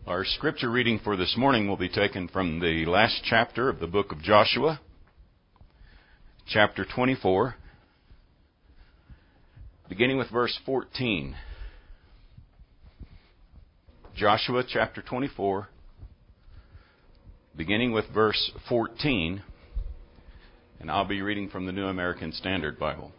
Our scripture reading for this morning will be taken from the last chapter of the book of Joshua, chapter 24, beginning with verse 14. Joshua chapter 24, beginning with verse 14, and I'll be reading from the New American Standard Bible.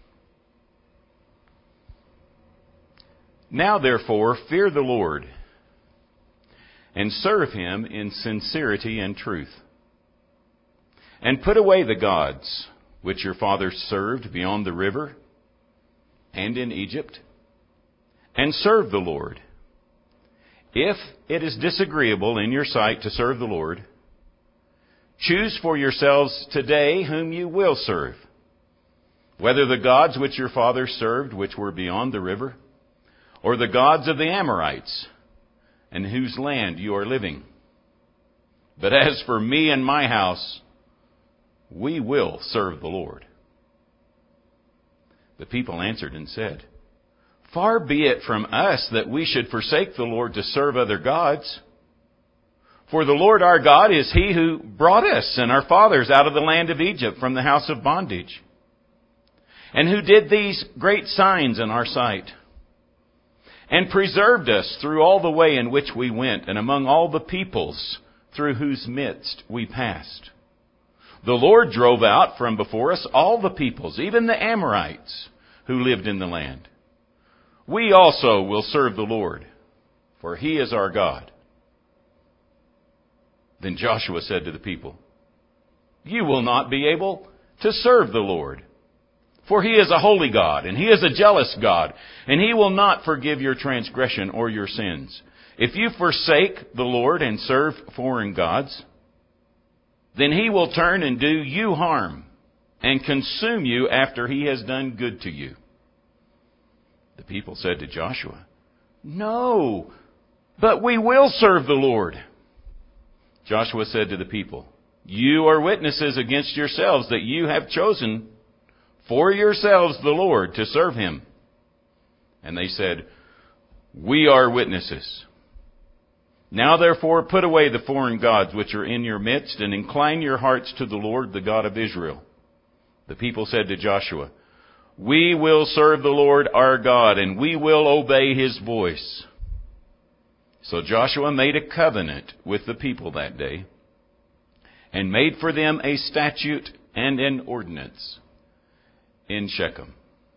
Now therefore, fear the Lord, and serve Him in sincerity and truth. And put away the gods which your fathers served beyond the river and in Egypt, and serve the Lord. If it is disagreeable in your sight to serve the Lord, choose for yourselves today whom you will serve, whether the gods which your fathers served, which were beyond the river, or the gods of the Amorites, in whose land you are living. But as for me and my house, we will serve the Lord. The people answered and said, Far be it from us that we should forsake the Lord to serve other gods. For the Lord our God is He who brought us and our fathers out of the land of Egypt from the house of bondage, and who did these great signs in our sight, and preserved us through all the way in which we went, and among all the peoples through whose midst we passed. The Lord drove out from before us all the peoples, even the Amorites, who lived in the land. We also will serve the Lord, for He is our God. Then Joshua said to the people, You will not be able to serve the Lord, for He is a holy God, and He is a jealous God, and He will not forgive your transgression or your sins. If you forsake the Lord and serve foreign gods, then He will turn and do you harm and consume you after He has done good to you. The people said to Joshua, No, but we will serve the Lord. Joshua said to the people, You are witnesses against yourselves that you have chosen for yourselves the Lord to serve Him. And they said, We are witnesses. Now therefore put away the foreign gods which are in your midst, and incline your hearts to the Lord, the God of Israel. The people said to Joshua, We will serve the Lord our God, and we will obey His voice. So Joshua made a covenant with the people that day, and made for them a statute and an ordinance in Shechem.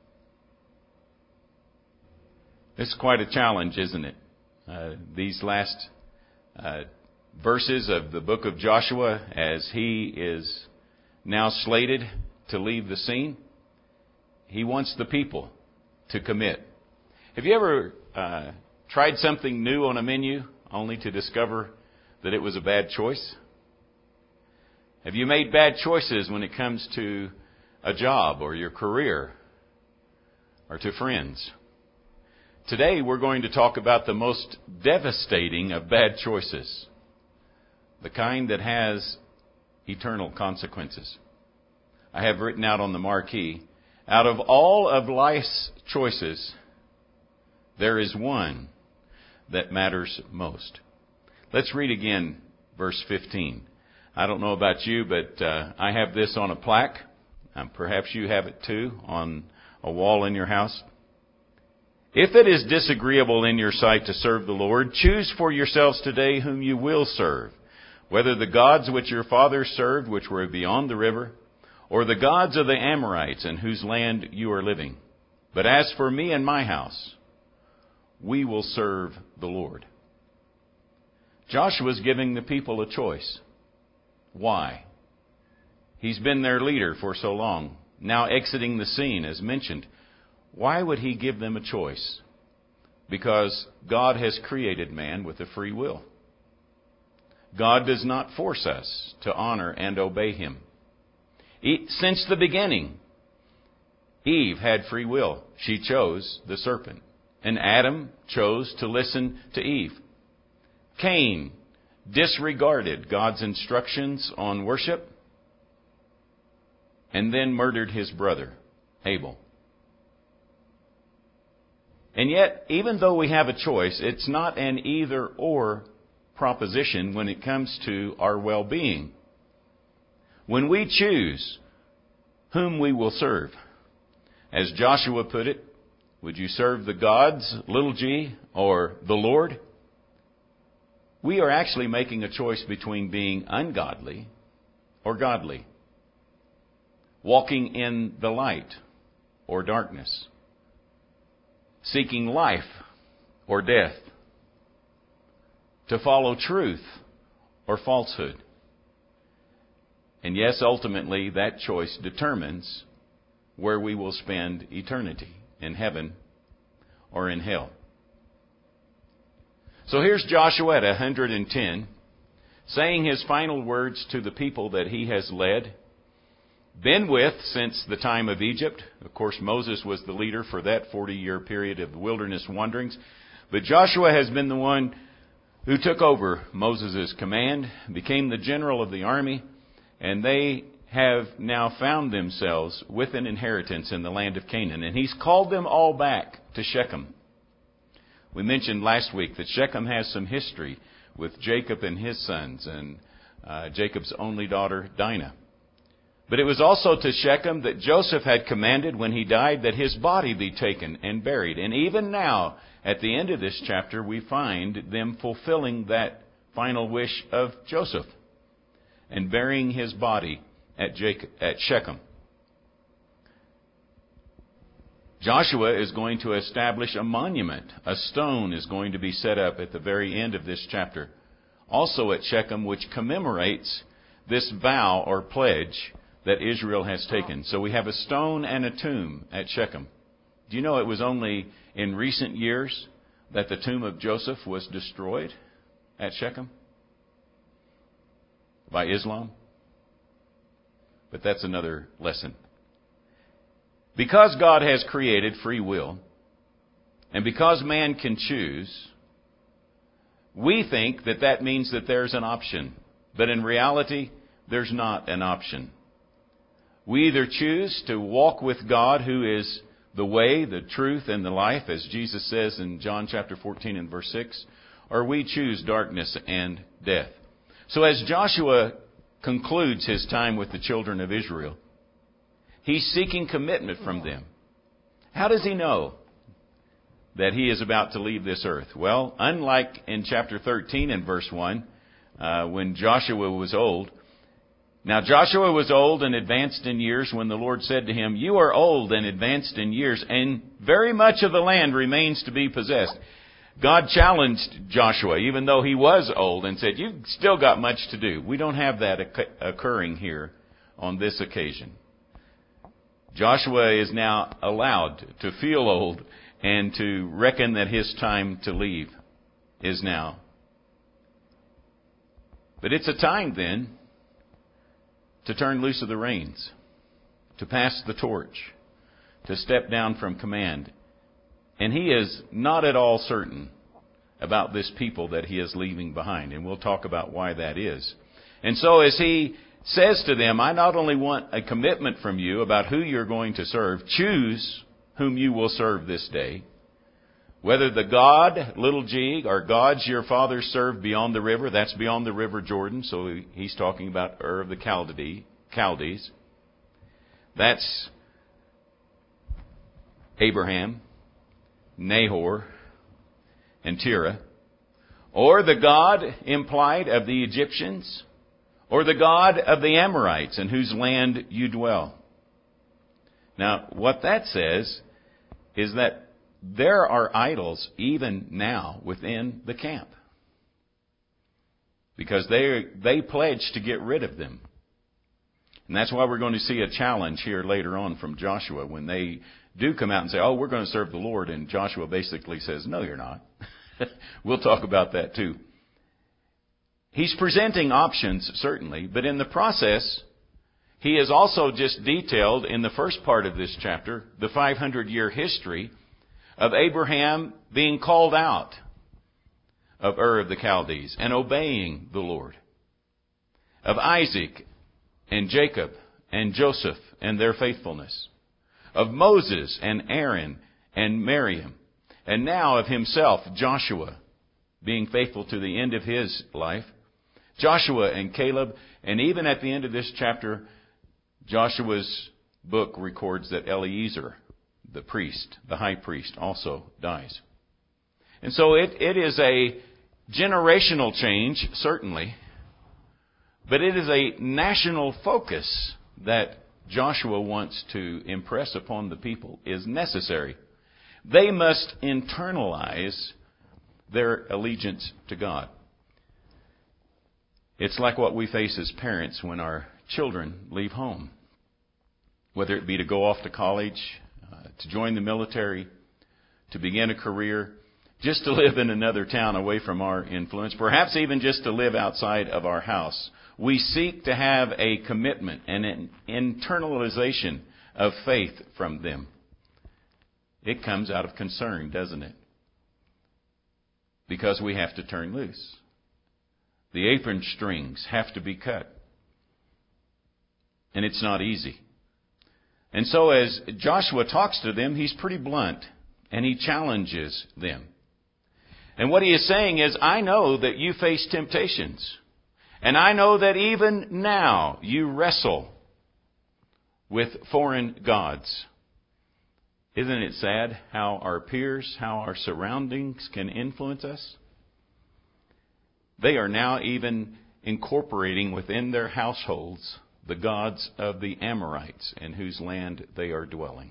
It's quite a challenge, isn't it? These last verses of the book of Joshua, as he is now slated to leave the scene, he wants the people to commit. Have you ever tried something new on a menu only to discover that it was a bad choice? Have you made bad choices when it comes to a job or your career or to friends? Today we're going to talk about the most devastating of bad choices, the kind that has eternal consequences. I have written out on the marquee, out of all of life's choices, there is one that matters most. Let's read again verse 15. I don't know about you, but I have this on a plaque. Perhaps you have it too, on a wall in your house. If it is disagreeable in your sight to serve the Lord, choose for yourselves today whom you will serve, whether the gods which your fathers served, which were beyond the river, or the gods of the Amorites in whose land you are living. But as for me and my house, we will serve the Lord. Joshua's giving the people a choice. Why? He's been their leader for so long, now exiting the scene as mentioned. Why would he give them a choice? Because God has created man with a free will. God does not force us to honor and obey Him. Since the beginning, Eve had free will. She chose the serpent. And Adam chose to listen to Eve. Cain disregarded God's instructions on worship and then murdered his brother, Abel. And yet, even though we have a choice, it's not an either-or proposition when it comes to our well-being. When we choose whom we will serve, as Joshua put it, would you serve the gods, little g, or the Lord? We are actually making a choice between being ungodly or godly, walking in the light or darkness, seeking life or death, to follow truth or falsehood. And yes, ultimately, that choice determines where we will spend eternity, in heaven or in hell. So here's Joshua at 110, saying his final words to the people that he has led, been with since the time of Egypt. Of course, Moses was the leader for that 40-year period of wilderness wanderings. But Joshua has been the one who took over Moses' command, became the general of the army, and they have now found themselves with an inheritance in the land of Canaan. And he's called them all back to Shechem. We mentioned last week that Shechem has some history with Jacob and his sons and Jacob's only daughter, Dinah. But it was also to Shechem that Joseph had commanded when he died that his body be taken and buried. And even now, at the end of this chapter, we find them fulfilling that final wish of Joseph and burying his body at Shechem. Joshua is going to establish a monument. A stone is going to be set up at the very end of this chapter, also at Shechem, which commemorates this vow or pledge that Israel has taken. So we have a stone and a tomb at Shechem. Do you know it was only in recent years that the tomb of Joseph was destroyed at Shechem by Islam? But that's another lesson. Because God has created free will, and because man can choose, we think that that means that there's an option. But in reality, there's not an option. We either choose to walk with God, who is the way, the truth, and the life, as Jesus says in John chapter 14 and verse 6, or we choose darkness and death. So as Joshua concludes his time with the children of Israel, he's seeking commitment from them. How does he know that he is about to leave this earth? Well, unlike in chapter 13 and verse 1, when Joshua was old, now Joshua was old and advanced in years when the Lord said to him, "You are old and advanced in years, and very much of the land remains to be possessed." God challenged Joshua, even though he was old, and said, "You've still got much to do." We don't have that occurring here on this occasion. Joshua is now allowed to feel old and to reckon that his time to leave is now. But it's a time then to turn loose of the reins, to pass the torch, to step down from command. And he is not at all certain about this people that he is leaving behind. And we'll talk about why that is. And so as he says to them, I not only want a commitment from you about who you're going to serve, choose whom you will serve this day. Whether the God, little g, or gods your fathers served beyond the river, that's beyond the river Jordan, so he's talking about Ur of the Chaldees. That's Abraham, Nahor, and Terah. Or the God implied of the Egyptians, or the God of the Amorites in whose land you dwell. Now, what that says is that there are idols even now within the camp, because they pledged to get rid of them. And that's why we're going to see a challenge here later on from Joshua when they do come out and say, "Oh, we're going to serve the Lord." And Joshua basically says, "No, you're not." We'll talk about that too. He's presenting options, certainly, but in the process, he has also just detailed in the first part of this chapter the 500-year history of Abraham being called out of Ur of the Chaldees and obeying the Lord, of Isaac and Jacob and Joseph and their faithfulness, of Moses and Aaron and Miriam, and now of himself, Joshua, being faithful to the end of his life. Joshua and Caleb, and even at the end of this chapter, Joshua's book records that Eleazar, the priest, the high priest, also dies. And so it is a generational change, certainly, but it is a national focus that Joshua wants to impress upon the people is necessary. They must internalize their allegiance to God. It's like what we face as parents when our children leave home, whether it be to go off to college, to join the military, to begin a career, just to live in another town away from our influence, perhaps even just to live outside of our house. We seek to have a commitment and an internalization of faith from them. It comes out of concern, doesn't it? Because we have to turn loose. The apron strings have to be cut. And it's not easy. And so as Joshua talks to them, he's pretty blunt. And he challenges them. And what he is saying is, I know that you face temptations. And I know that even now you wrestle with foreign gods. Isn't it sad how our peers, how our surroundings can influence us? They are now even incorporating within their households the gods of the Amorites in whose land they are dwelling.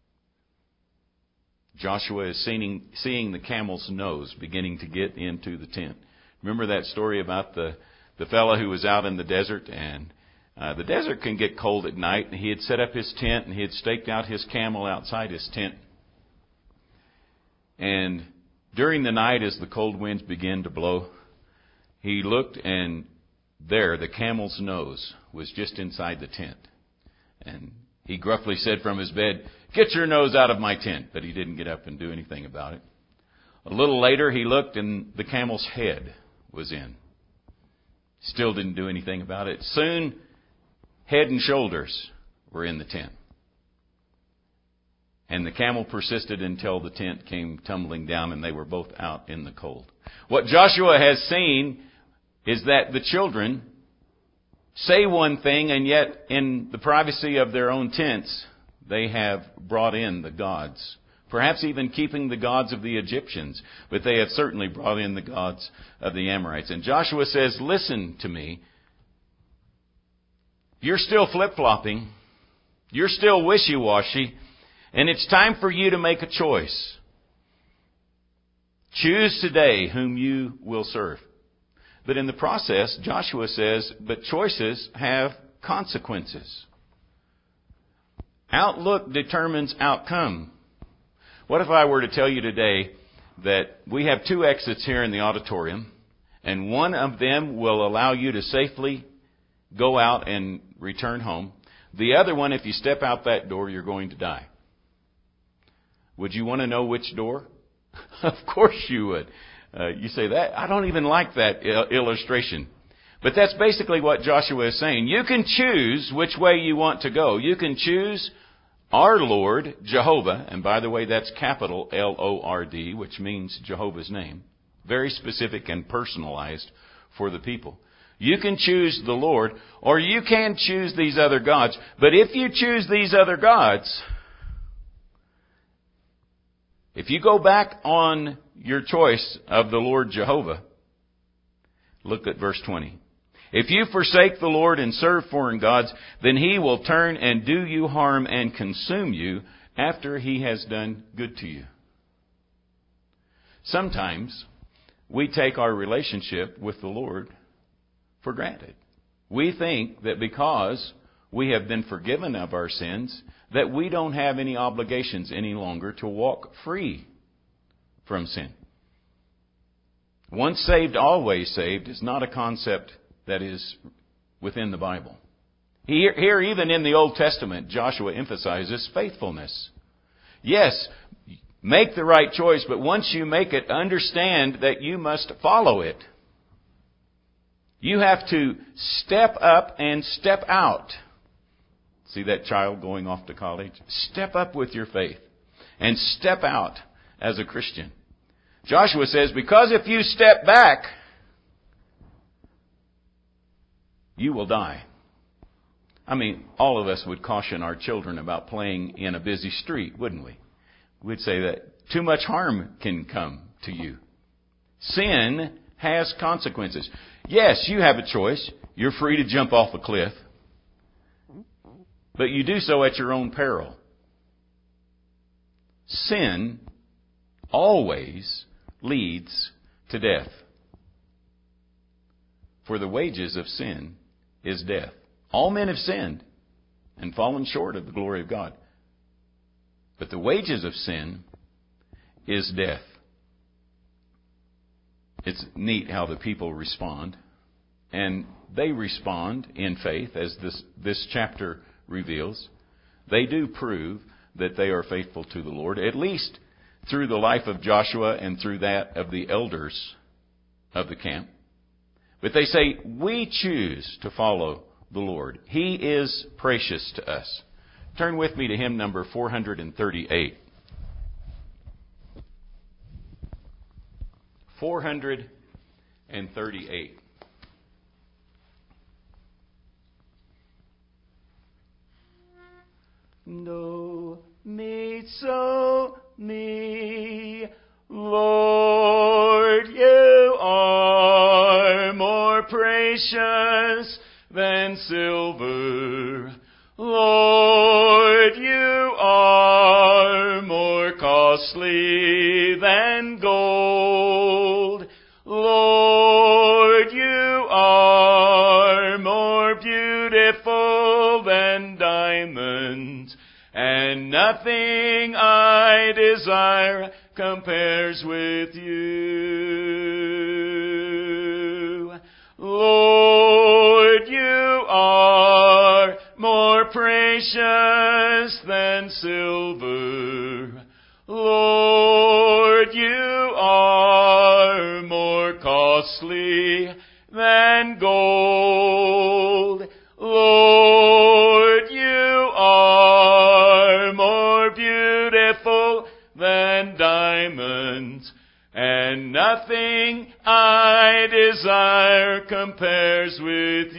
Joshua is seeing the camel's nose beginning to get into the tent. Remember that story about the fellow who was out in the desert, and the desert can get cold at night, and he had set up his tent and he had staked out his camel outside his tent. And during the night, as the cold winds began to blow, he looked, and there the camel's nose was just inside the tent. And he gruffly said from his bed, "Get your nose out of my tent." But he didn't get up and do anything about it. A little later he looked, and the camel's head was in. Still didn't do anything about it. Soon, head and shoulders were in the tent. And the camel persisted until the tent came tumbling down and they were both out in the cold. What Joshua has seen is that the children say one thing, and yet in the privacy of their own tents, they have brought in the gods. Perhaps even keeping the gods of the Egyptians, but they have certainly brought in the gods of the Amorites. And Joshua says, listen to me. You're still flip-flopping. You're still wishy-washy. And it's time for you to make a choice. Choose today whom you will serve. But in the process, Joshua says, but choices have consequences. Outlook determines outcome. What if I were to tell you today that we have 2 exits here in the auditorium, and one of them will allow you to safely go out and return home. The other one, if you step out that door, you're going to die. Would you want to know which door? Of course you would. You say that. I don't even like that illustration. But that's basically what Joshua is saying. You can choose which way you want to go. You can choose our Lord, Jehovah. And by the way, that's capital Lord, which means Jehovah's name. Very specific and personalized for the people. You can choose the Lord, or you can choose these other gods. But if you choose these other gods, if you go back on your choice of the Lord Jehovah, look at verse 20. If you forsake the Lord and serve foreign gods, then He will turn and do you harm and consume you after He has done good to you. Sometimes we take our relationship with the Lord for granted. We think that because we have been forgiven of our sins, that we don't have any obligations any longer to walk free from sin. Once saved, always saved is not a concept that is within the Bible. Here, even in the Old Testament, Joshua emphasizes faithfulness. Yes, make the right choice, but once you make it, understand that you must follow it. You have to step up and step out. See that child going off to college? Step up with your faith and step out as a Christian. Joshua says, because if you step back, you will die. I mean, all of us would caution our children about playing in a busy street, wouldn't we? We'd say that too much harm can come to you. Sin has consequences. Yes, you have a choice. You're free to jump off a cliff. But you do so at your own peril. Sin always leads to death. For the wages of sin is death. All men have sinned and fallen short of the glory of God. But the wages of sin is death. It's neat how the people respond. And they respond in faith, as this chapter reveals. They do prove that they are faithful to the Lord, at least through the life of Joshua and through that of the elders of the camp. But they say, we choose to follow the Lord. He is precious to us. Turn with me to hymn number 438. 438. No me so me, Lord, you are more precious than silver. Lord, you are more costly than gold. Lord, you are more beautiful than diamonds, and nothing I desire compares with you. Lord, you are more precious than silver. Lord, you are more costly than gold. Lord, you are more beautiful than diamonds, and nothing I desire compares with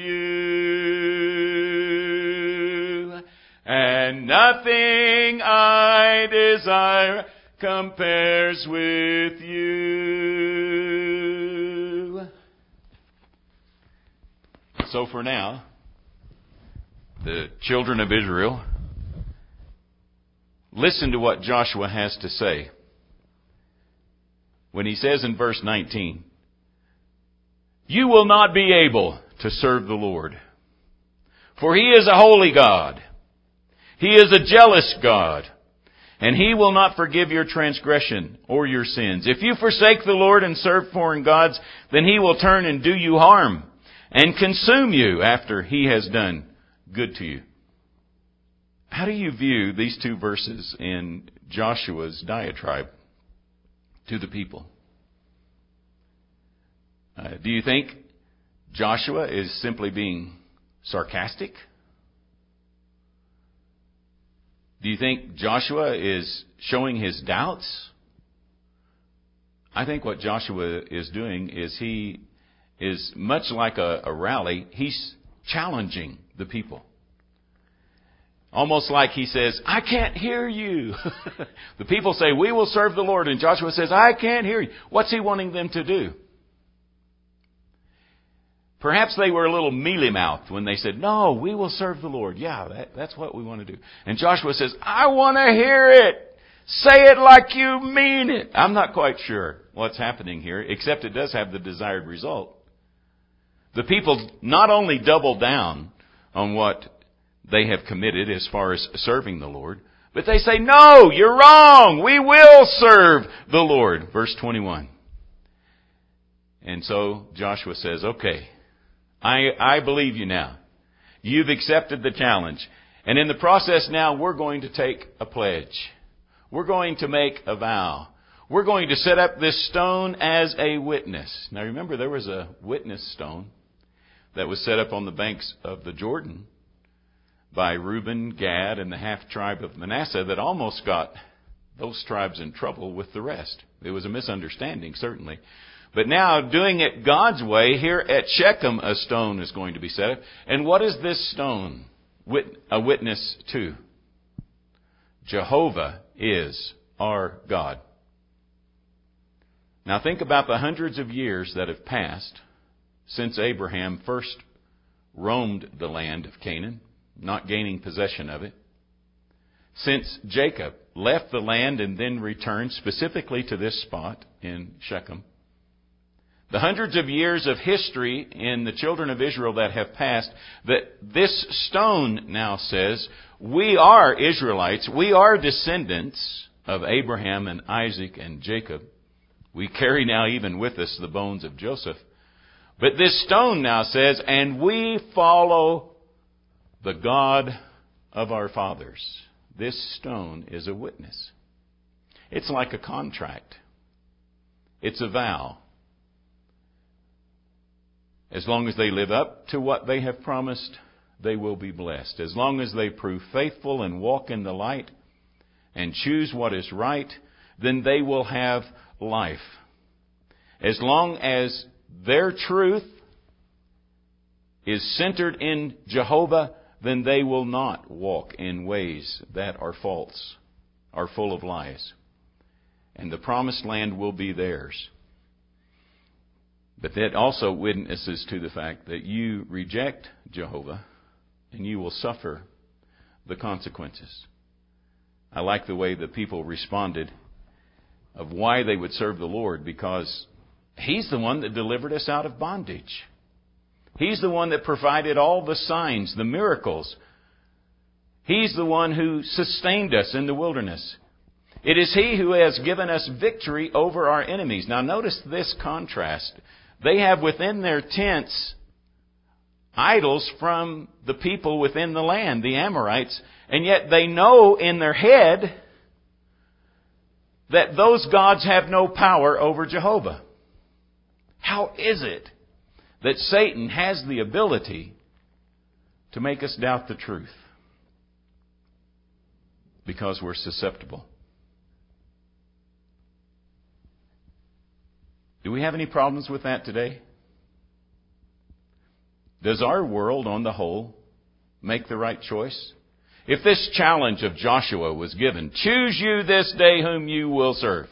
you. And nothing I desire compares with you. So for now, the children of Israel, listen to what Joshua has to say. When he says in verse 19, you will not be able to serve the Lord, for He is a holy God. He is a jealous God, and He will not forgive your transgression or your sins. If you forsake the Lord and serve foreign gods, then He will turn and do you harm and consume you after He has done good to you. How do you view these two verses in Joshua's diatribe to the people? Do you think Joshua is simply being sarcastic? Do you think Joshua is showing his doubts? I think what Joshua is doing is he is much like a rally. He's challenging the people. Almost like he says, I can't hear you. The people say, we will serve the Lord. And Joshua says, I can't hear you. What's he wanting them to do? Perhaps they were a little mealy-mouthed when they said, no, we will serve the Lord. Yeah, that's what we want to do. And Joshua says, I want to hear it. Say it like you mean it. I'm not quite sure what's happening here, except it does have the desired result. The people not only double down on what they have committed as far as serving the Lord, but they say, no, you're wrong. We will serve the Lord. Verse 21. And so Joshua says, okay, I believe you now. You've accepted the challenge. And in the process now, we're going to take a pledge. We're going to make a vow. We're going to set up this stone as a witness. Now remember, there was a witness stone that was set up on the banks of the Jordan by Reuben, Gad, and the half tribe of Manasseh that almost got those tribes in trouble with the rest. It was a misunderstanding, certainly. But now, doing it God's way, here at Shechem, a stone is going to be set up. And what is this stone a witness to? Jehovah is our God. Now think about the hundreds of years that have passed since Abraham first roamed the land of Canaan, not gaining possession of it. Since Jacob left the land and then returned specifically to this spot in Shechem. The hundreds of years of history in the children of Israel that have passed, that this stone now says, we are Israelites, we are descendants of Abraham and Isaac and Jacob. We carry now even with us the bones of Joseph. But this stone now says, and we follow the God of our fathers. This stone is a witness. It's like a contract. It's a vow. As long as they live up to what they have promised, they will be blessed. As long as they prove faithful and walk in the light and choose what is right, then they will have life. As long as their truth is centered in Jehovah, then they will not walk in ways that are false, are full of lies. And the promised land will be theirs. But that also witnesses to the fact that you reject Jehovah and you will suffer the consequences. I like the way the people responded of why they would serve the Lord, because He's the one that delivered us out of bondage. He's the one that provided all the signs, the miracles. He's the one who sustained us in the wilderness. It is He who has given us victory over our enemies. Now notice this contrast. They have within their tents idols from the people within the land, the Amorites, and yet they know in their head that those gods have no power over Jehovah. How is it that Satan has the ability to make us doubt the truth? Because we're susceptible. Do we have any problems with that today? Does our world on the whole make the right choice? If this challenge of Joshua was given, choose you this day whom you will serve,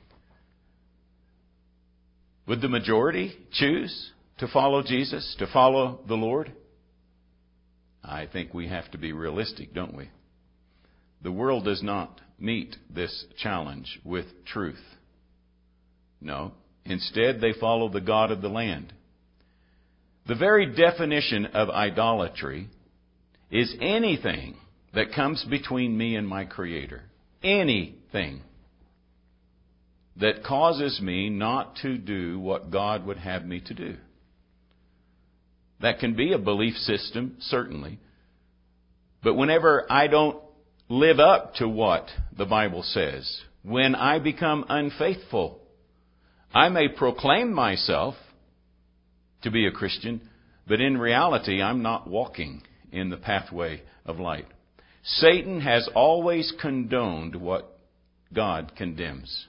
would the majority choose to follow Jesus, to follow the Lord? I think we have to be realistic, don't we? The world does not meet this challenge with truth. No. Instead, they follow the god of the land. The very definition of idolatry is anything that comes between me and my Creator. Anything that causes me not to do what God would have me to do. That can be a belief system, certainly. But whenever I don't live up to what the Bible says, when I become unfaithful, I may proclaim myself to be a Christian, but in reality, I'm not walking in the pathway of light. Satan has always condoned what God condemns.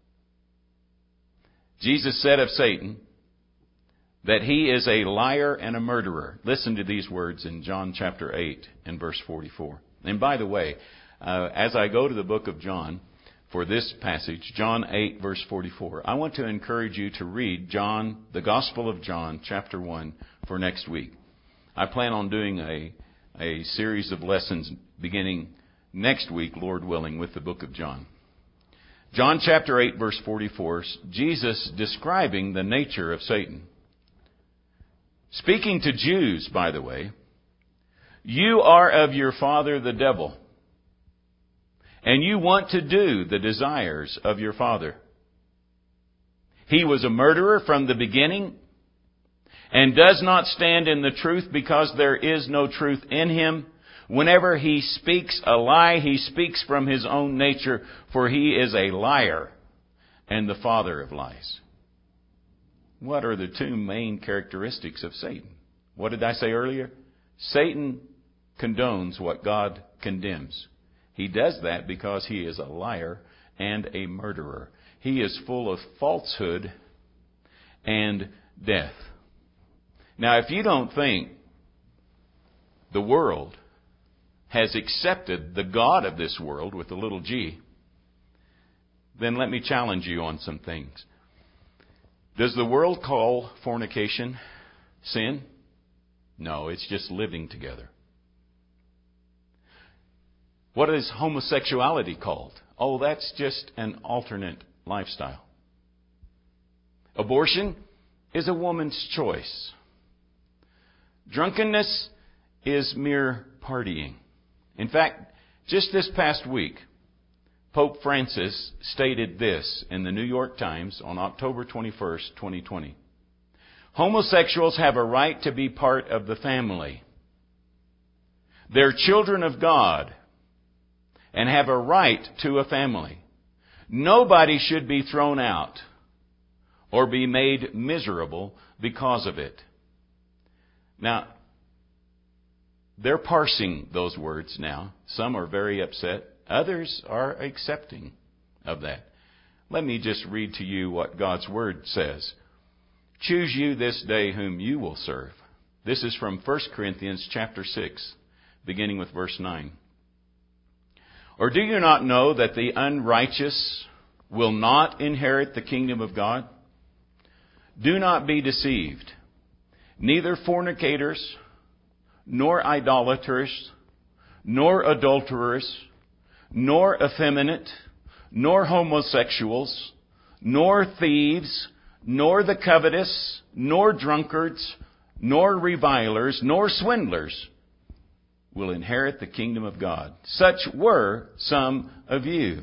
Jesus said of Satan that he is a liar and a murderer. Listen to these words in John chapter 8 and verse 44. And by the way, as I go to the book of John, for this passage, John 8, verse 44. I want to encourage you to read John, the Gospel of John, chapter 1, for next week. I plan on doing a series of lessons beginning next week, Lord willing, with the book of John. John chapter 8, verse 44, Jesus describing the nature of Satan. Speaking to Jews, by the way, you are of your father the devil, and you want to do the desires of your father. He was a murderer from the beginning and does not stand in the truth because there is no truth in him. Whenever he speaks a lie, he speaks from his own nature, for he is a liar and the father of lies. What are the two main characteristics of Satan? What did I say earlier? Satan condones what God condemns. He does that because he is a liar and a murderer. he is full of falsehood and death. Now, if you don't think the world has accepted the God of this world with a little g, then let me challenge you on some things. Does the world call fornication sin? No, it's just living together. What is homosexuality called? Oh, that's just an alternate lifestyle. Abortion is a woman's choice. Drunkenness is mere partying. In fact, just this past week, Pope Francis stated this in the New York Times on October 21st, 2020. Homosexuals have a right to be part of the family. They're children of God and have a right to a family. Nobody should be thrown out or be made miserable because of it. Now, they're parsing those words now. Some are very upset. Others are accepting of that. Let me just read to you what God's Word says. Choose you this day whom you will serve. This is from 1 Corinthians chapter 6, beginning with verse 9. Or do you not know that the unrighteous will not inherit the kingdom of God? Do not be deceived. Neither fornicators, nor idolaters, nor adulterers, nor effeminate, nor homosexuals, nor thieves, nor the covetous, nor drunkards, nor revilers, nor swindlers will inherit the kingdom of God. Such were some of you.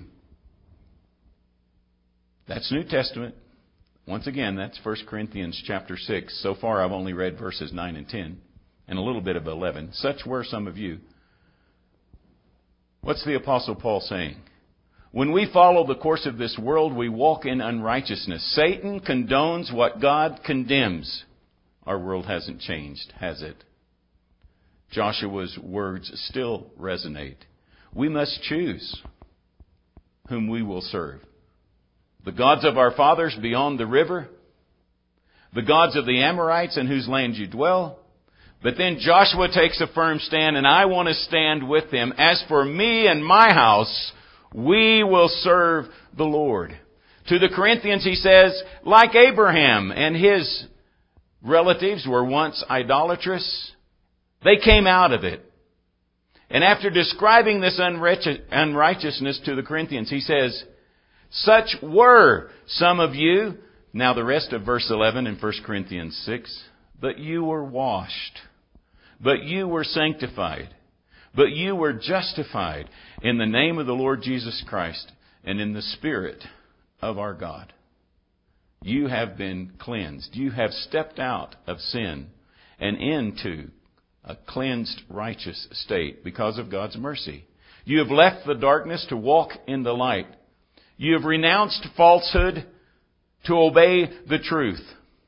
That's New Testament. Once again, that's 1 Corinthians chapter 6. So far, I've only read verses 9 and 10 and a little bit of 11. Such were some of you. What's the Apostle Paul saying? When we follow the course of this world, we walk in unrighteousness. Satan condones what God condemns. Our world hasn't changed, has it? Joshua's words still resonate. We must choose whom we will serve. The gods of our fathers beyond the river, the gods of the Amorites in whose land you dwell. But then Joshua takes a firm stand, and I want to stand with him. As for me and my house, we will serve the Lord. To the Corinthians he says, like Abraham and his relatives were once idolatrous, they came out of it. And after describing this unrighteousness to the Corinthians, he says, such were some of you. Now the rest of verse 11 in 1 Corinthians 6. But you were washed. But you were sanctified. But you were justified in the name of the Lord Jesus Christ and in the Spirit of our God. You have been cleansed. You have stepped out of sin and into a cleansed, righteous state because of God's mercy. You have left the darkness to walk in the light. You have renounced falsehood to obey the truth.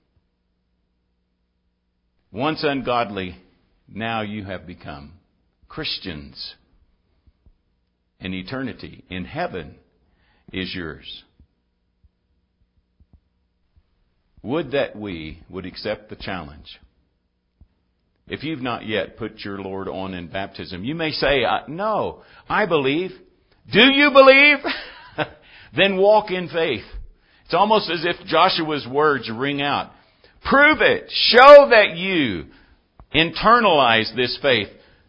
Once ungodly, now you have become Christians. And eternity in heaven is yours. Would that we would accept the challenge. If you've not yet put your Lord on in baptism, you may say, no, I believe. Do you believe? Then walk in faith. It's almost as if Joshua's words ring out. Prove it. Show that you internalize this faith.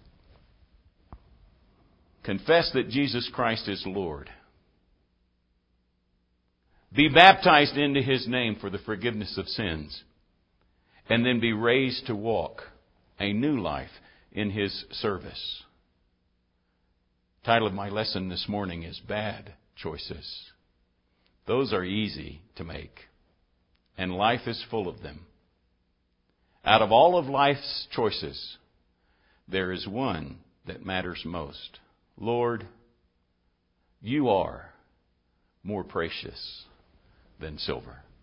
Confess that Jesus Christ is Lord. Be baptized into His name for the forgiveness of sins. And then be raised to walk a new life in His service. The title of my lesson this morning is Bad Choices. Those are easy to make. And life is full of them. Out of all of life's choices, there is one that matters most. Lord, you are more precious than silver.